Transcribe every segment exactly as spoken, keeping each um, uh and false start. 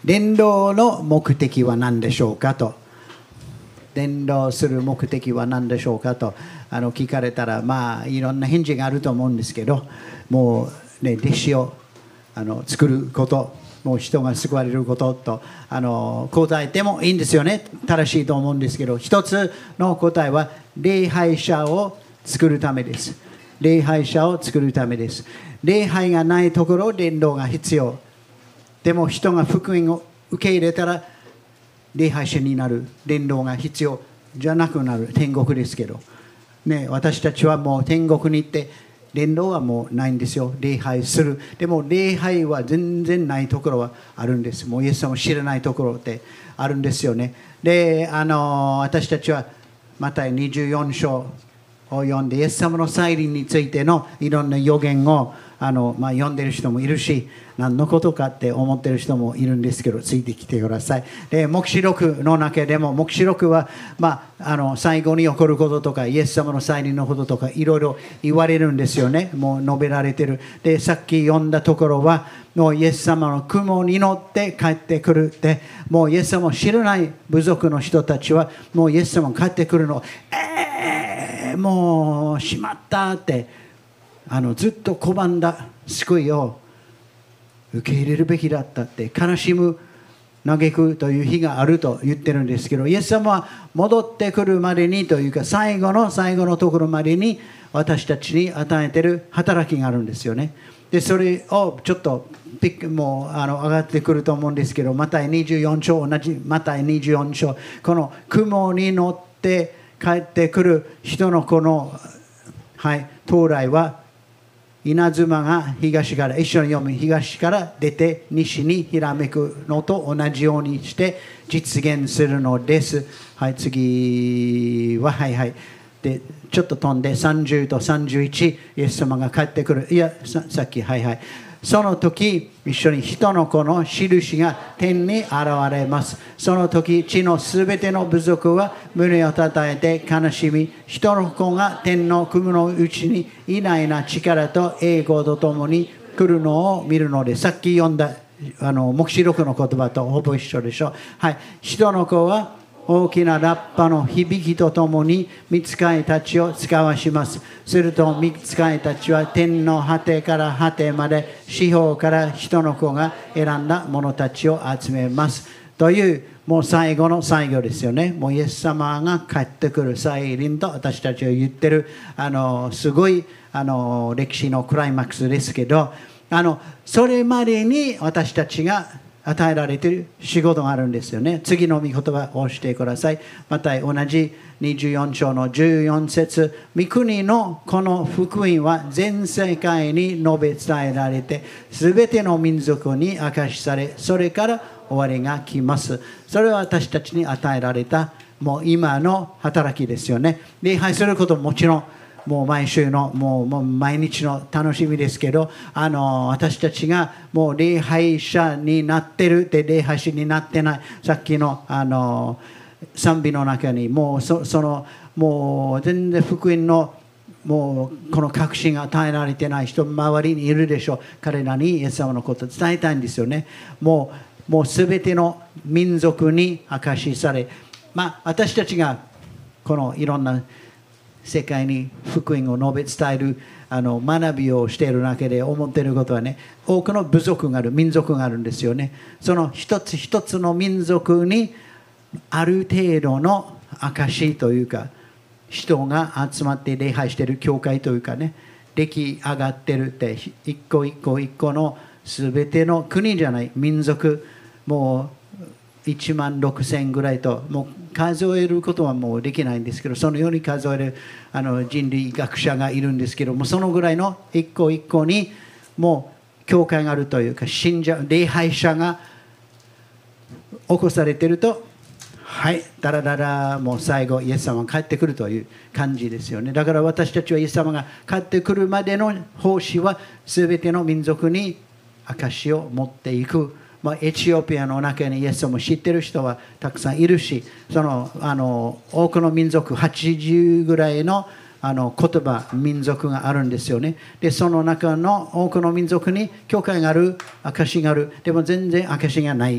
伝道の目的は何でしょうかと。伝道する目的は何でしょうかとあの聞かれたら、まあいろんな返事があると思うんですけど、もう、ね、弟子をあの作ること、もう人が救われることとあの答えてもいいんですよね。正しいと思うんですけど、一つの答えは礼拝者を作るためです。礼拝者を作るためです。礼拝がないところ、伝道が必要。でも人が福音を受け入れたら礼拝者になる、伝道が必要じゃなくなる。天国ですけど、ね、私たちはもう天国に行って伝道はもうないんですよ。礼拝する。でも礼拝は全然ないところはあるんです。もうイエス様を知らないところってあるんですよね。で、あの私たちはマタイにじゅうよん章を読んで、イエス様の再臨についてのいろんな予言をあの、まあ、読んでる人もいるし、何のことかって思ってる人もいるんですけど、ついてきてください。で、黙示録の中でも、黙示録は、まあ、あの最後に起こることとか、イエス様の再臨のこととか、いろいろ言われるんですよね。もう述べられてる。で、さっき読んだところは、もうイエス様の雲に乗って帰ってくるって、もうイエス様を知らない部族の人たちは、もうイエス様が帰ってくるのを、えー、もうしまったって、あのずっと拒んだ救いを受け入れるべきだったって悲しむ、嘆くという日があると言ってるんですけど、イエス様は戻ってくるまでにというか、最後の最後のところまでに私たちに与えている働きがあるんですよね。でそれをちょっとピックもうあの上がってくると思うんですけど、マタイにじゅうよん章、同じマタイにじゅうよん章、この雲に乗って帰ってくる人のこの、はい、到来は、稲妻が東から、一緒に読む、東から出て西にひらめくのと同じようにして実現するのです。はい、次は、はいはい。で、ちょっと飛んでさんじゅうとさんじゅういち、イエス様が帰ってくる。いや、さ, さっき、はいはい。その時、一緒に人の子の印が天に現れます。その時、地のすべての部族は胸をたたえて悲しみ、人の子が天の雲のうちに偉大な力と栄光とともに来るのを見るので、さっき読んだあの黙示録の言葉とほぼ一緒でしょ。はい、人の子は大きなラッパの響きとともに御使いたちを使わします。すると御使いたちは天の果てから果てまで、四方から人の子が選んだ者たちを集めます。という、もう最後の最後ですよね。もうイエス様が帰ってくる再臨と私たちが言ってる、あのすごいあの歴史のクライマックスですけど、あのそれまでに私たちが与えられている仕事があるんですよね。次の御言葉をしてください。また同じにじゅうよん章のじゅうよん節、御国のこの福音は全世界に述べ伝えられて、すべての民族に明かしされ、それから終わりが来ます。それは私たちに与えられたもう今の働きですよね。礼拝することももちろんもう毎週のもうもう毎日の楽しみですけど、あの私たちがもう礼拝者になってるって礼拝者になってない、さっきのあの賛美の中にもう そ, そのもう全然福音のもうこの確信が与えられてない人周りにいるでしょう。彼らにイエス様のことを伝えたいんですよね。もうもうすべての民族に証しされ、まあ私たちがこのいろんな世界に福音を述べ伝えるあの学びをしている中で思っていることはね、多くの部族がある、民族があるんですよね。その一つ一つの民族にある程度の証というか、人が集まって礼拝している教会というかね、出来上がってるって、一個一個一個の全ての国じゃない民族、もういちまんろくせんぐらいと、もう数えることはもうできないんですけど、そのように数えるあの人類学者がいるんですけども、そのぐらいの一個一個にもう教会があるというか、信者礼拝者が起こされていると、はい、だらだらもう最後イエス様が帰ってくるという感じですよね。だから私たちはイエス様が帰ってくるまでの奉仕は全ての民族に証を持っていく。まあ、エチオピアの中にイエス様を知っている人はたくさんいるし、そのあの多くの民族はちじゅうぐらいのあの言葉民族があるんですよね。でその中の多くの民族に教会がある、証がある。でも全然証がない。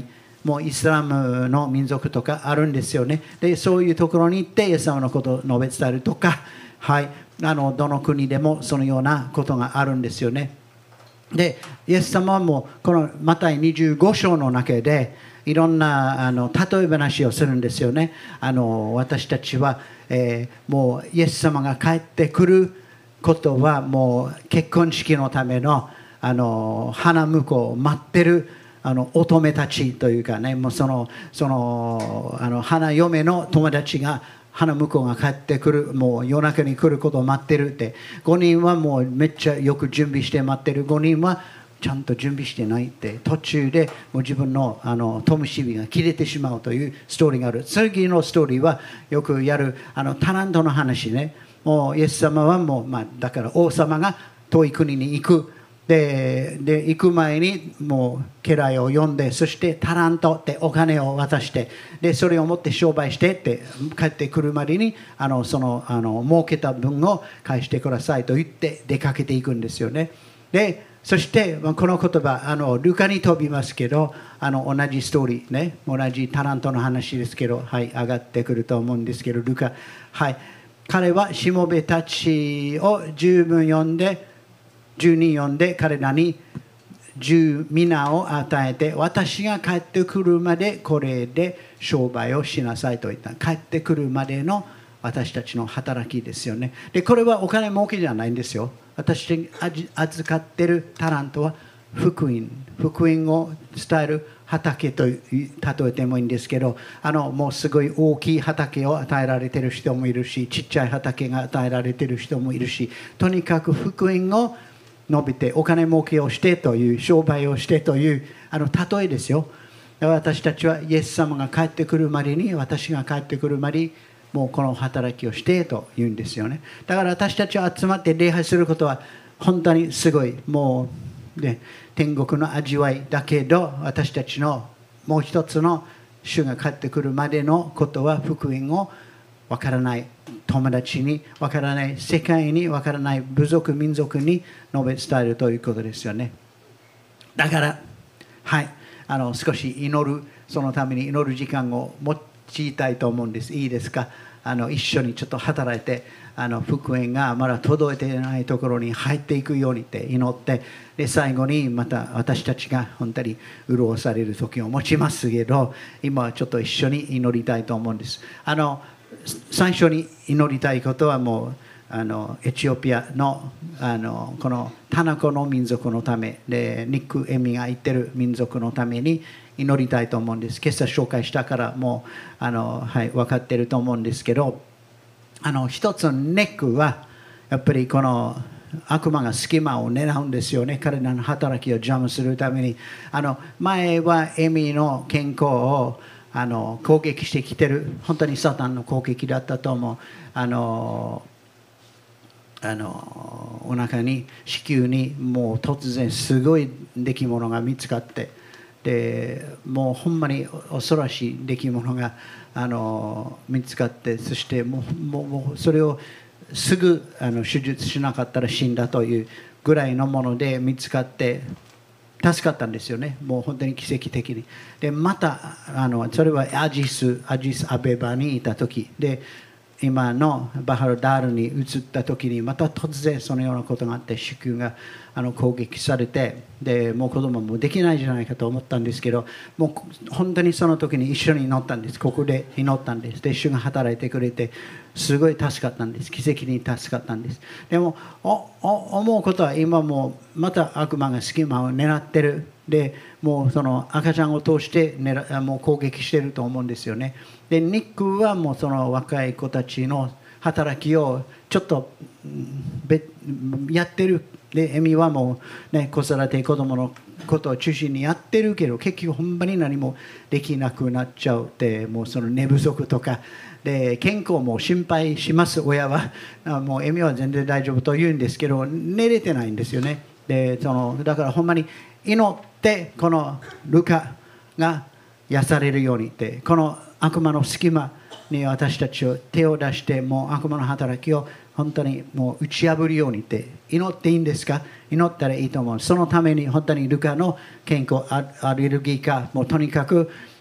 もうイスラムの民族とかあるんですよね。でそういうところに行ってイエス様のことを述べ伝えるとか、はい、あのどの国でもそのようなことがあるんですよね。でイエス様はもうこのマタイにじゅうご章の中でいろんなあの例え話をするんですよね。あの私たちは、えー、もうイエス様が帰ってくることはもう結婚式のための、あの花婿を待ってるあの乙女たちというかね、もうそのそのあの花嫁の友達が花婿が帰ってくる、もう夜中に来ることを待ってるって、ごにんはもうめっちゃよく準備して待ってる、ごにんはちゃんと準備してないって、途中でもう自分のあの灯火が切れてしまうというストーリーがある。次のストーリーはよくやるあのタラントの話ね。もうイエス様はもう、まあ、だから王様が遠い国に行く。で, で行く前にもう家来を呼んで、そしてタラントってお金を渡して、でそれを持って商売してって帰ってくるまでにあのそのあの儲けた分を返してくださいと言って出かけていくんですよね。でそしてこの言葉あのルカに飛びますけど、あの同じストーリーね、同じタラントの話ですけど、はい、上がってくると思うんですけど、ルカ、はい、彼はしもべたちを十分呼んでじゅうにん呼んで彼らに十皆を与えて、私が帰ってくるまでこれで商売をしなさいと言った。帰ってくるまでの私たちの働きですよね。でこれはお金儲けじゃないんですよ。私が預かってるタラントは福音福音を伝える畑と例えてもいいんですけど、あのもうすごい大きい畑を与えられている人もいるし、ちっちゃい畑が与えられている人もいるし、とにかく福音を述べてお金儲けをしてという、商売をしてというあの例えですよ。私たちはイエス様が帰ってくるまでに、私が帰ってくるまでにもうこの働きをしてと言うんですよね。だから私たちは集まって礼拝することは本当にすごい、もう、ね、天国の味わいだけど、私たちのもう一つの主が帰ってくるまでのことは福音をわからない友達に、わからない世界に、わからない部族民族に述べ伝えるということですよね。だからはいあの少し祈る、そのために祈る時間を持ちたいと思うんです。いいですか。あの一緒にちょっと働いて、あの福音がまだ届いていないところに入っていくようにって祈って、で最後にまた私たちが本当に潤される時を持ちますけど、今はちょっと一緒に祈りたいと思うんです。あの最初に祈りたいことはもうあのエチオピア の, あのこのタナコの民族のためで、ニック・エミが言ってる民族のために祈りたいと思うんです。今朝紹介したからもうあの、はい、分かってると思うんですけど、あの一つのネックはやっぱりこの悪魔が隙間を狙うんですよね。彼らの働きを邪魔するために。あの前はエミの健康をあの攻撃してきてる、本当にサタンの攻撃だったと思う。あのあのお腹に子宮にもう突然すごい出来物が見つかって、でもうほんまに恐ろしい出来物があの見つかって、そしてもう、もう、もうそれをすぐあの手術しなかったら死んだというぐらいのもので見つかって助かったんですよね。もう本当に奇跡的に。でまたあのそれはアジスアジスアベバにいた時で、今のバハルダールに移った時にまた突然そのようなことがあって、子宮があの攻撃されて、でもう子供もできないじゃないかと思ったんですけど、もう本当にその時に一緒に祈ったんです。ここで祈ったんです。で主が働いてくれてすごい助かったんです。奇跡に助かったんです。でもおお思うことは、今もまた悪魔が隙間を狙ってる。でもうその赤ちゃんを通して狙もう攻撃してると思うんですよね。でニックはもうその若い子たちの働きをちょっとやってる。でエミはもう、ね、子育て子供のことを中心にやってるけど、結局ほんまに何もできなくなっちゃうって、もうその寝不足とかで健康も心配します。親はもうエミは全然大丈夫と言うんですけど、寝れてないんですよね。でそのだからほんまに祈ってこのルカが癒されるようにって、この悪魔の隙間に私たちを手を出して、もう悪魔の働きを本当にもう打ち破るようにって祈っていいんですか。祈ったらいいと思う。そのために本当にルカの健康アレルギーかもうとにかく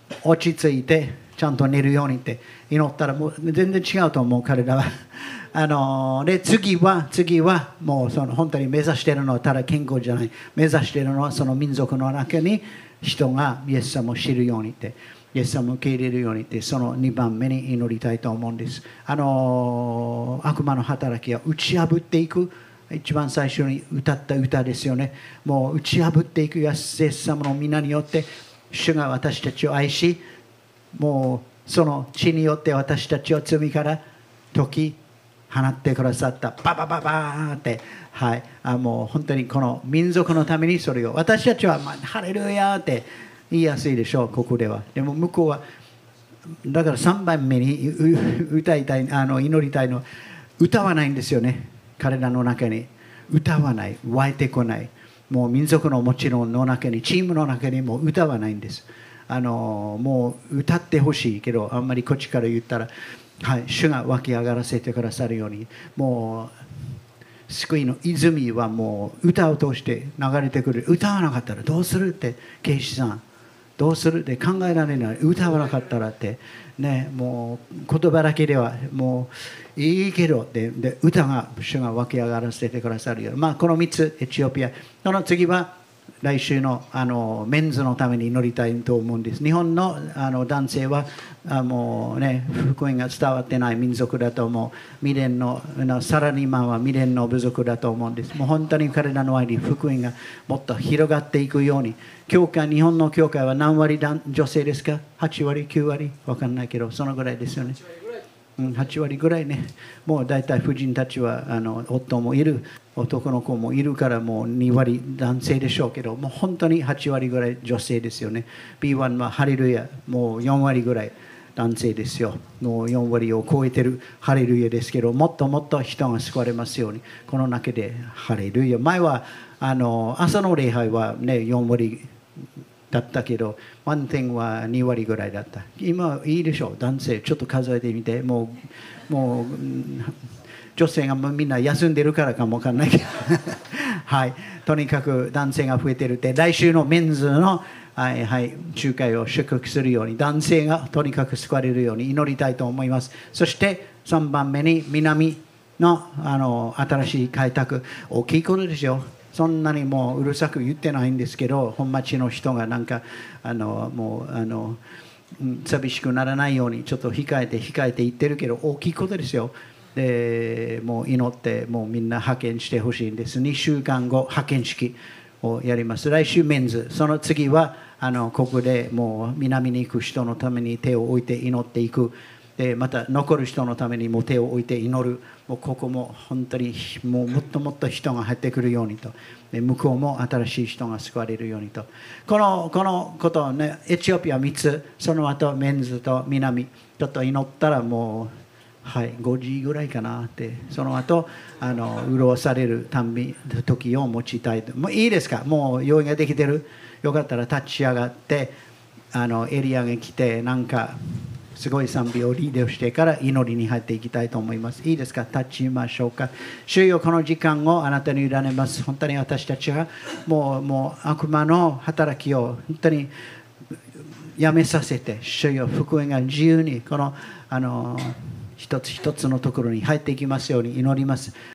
落ち着いてちゃんと寝るようにって祈ったらもう全然違うと思う彼らはあので次は次はもうその本当に目指しているのはただ健康じゃない、目指しているのはその民族の中に人がイエス様を知るようにってイエス様を受け入れるようにってそのにばんめに祈りたいと思うんです。あの悪魔の働きを打ち破っていく一番最初に歌った歌ですよね。もう打ち破っていくイエス様の皆によって主が私たちを愛し、もうその血によって私たちを罪から解き放ってくださったババババーって、はい、あもう本当にこの民族のためにそれを私たちは、まあ、ハレルヤーって言いやすいでしょう、ここでは。でも向こうはだからさんばんめに歌いたい、あの祈りたいのは歌わないんですよね。彼らの中に歌わない、湧いてこない、もう民族のもちろんの中にチームの中にも歌わないんです。あのもう歌ってほしいけどあんまりこっちから言ったら、はい、主が湧き上がらせてくださるように、もう救いの泉はもう歌を通して流れてくる。歌わなかったらどうするって警視さんどうするって考えられない。歌わなかったらってね、もう言葉だけではもういいけどでで歌が主が湧き上がらせてくださるように、まあ、このみっつエチオピア、その次は来週 の, あのメンズのために祈りたいと思うんです。日本 の, あの男性はあもう、ね、福音が伝わってない民族だと思う。未練 の, のサラリーマンは未練の部族だと思うんです。もう本当に彼らの間に福音がもっと広がっていくように。教会、日本の教会は何割女性ですか？はち割きゅう割分かんないけどそのぐらいですよね。はち割ぐらいね。もう大体婦人たちはあの夫もいる、男の子もいるからもうに割男性でしょうけど、もう本当にはち割ぐらい女性ですよね。 ビーワン はハレルヤもうよん割ぐらい男性ですよ。もうよん割を超えてるハレルヤですけど、もっともっと人が救われますようにこの中でハレルヤ。前はあの朝の礼拝はねよん割だったけど、ワンテンはに割ぐらいだった。今はいいでしょう、男性ちょっと数えてみて。もうもう女性がみんな休んでるからかもわかんないけどはい、とにかく男性が増えてるって。来週のメンズのはいはい集会を祝福するように、男性がとにかく救われるように祈りたいと思います。そしてさんばんめに南 の, あの新しい開拓、大きいことですよ。そんなにもううるさく言ってないんですけど、本町の人がなんかあのもうあの寂しくならないようにちょっと控えて控えて言ってるけど、大きいことですよ。でもう祈ってもうみんな派遣してほしいんです。にしゅうかんご派遣式をやります。来週メンズ、その次はあのここでもう南に行く人のために手を置いて祈っていく。でまた残る人のためにも手を置いて祈る。もうここも本当にもうもっともっと人が入ってくるようにと、で向こうも新しい人が救われるようにと、このこのことをね、エチオピアみっつ、その後メンズと南ちょっと祈ったらもうはいごじぐらいかなって、その後あの潤されるたんび時を持ちたいと。もういいですか？もう用意ができてる？よかったら立ち上がってあのエリアに来てなんかすごい賛美をリードしてから祈りに入っていきたいと思います。いいですか？立ちましょうか。主よ、この時間をあなたに委ねます。本当に私たちがもう、もう悪魔の働きを本当にやめさせて、主よ、福音が自由にこのあの一つ一つのところに入っていきますように祈ります。